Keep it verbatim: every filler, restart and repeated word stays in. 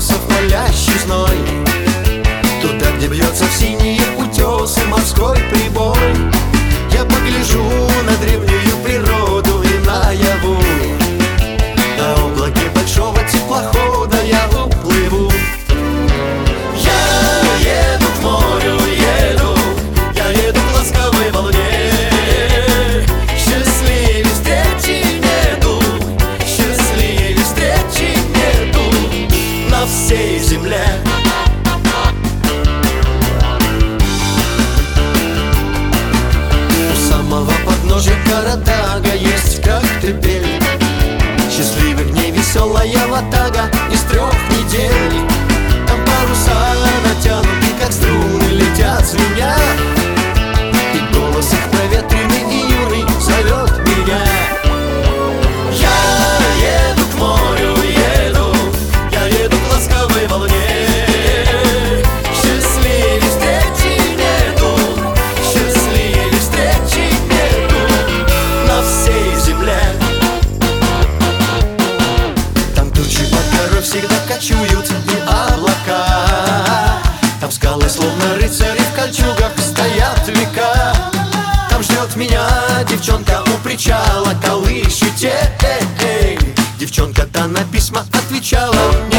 утесов палящий зной, туда, где бьется в синие утесы морской прибой. Я погляжу на древнюю природу и наяву, на облаке большого теплохода я уплыву. Я еду к морю, еду, я еду к ласковой волне. Счастливей встречи нету, счастливей встречи нету на всей земле. У самого подножия Каратага есть Коктебель. Счастливых дней веселая ватага из трех недель. Там паруса натянуты, как струны, летят звеня, и голос их проветренный и юный зовет меня. Я еду к морю, еду, я еду к ласковой волне. Счастливей встречи нету, счастливей встречи нету на всей земле. Там тучи под горой всегда кочуют и облака, там скалы, словно рыцари в кольчугах, стоят века. Там ждет меня девчонка у причала, колышите, эй, эй. Девчонка-то на письма отвечала мне.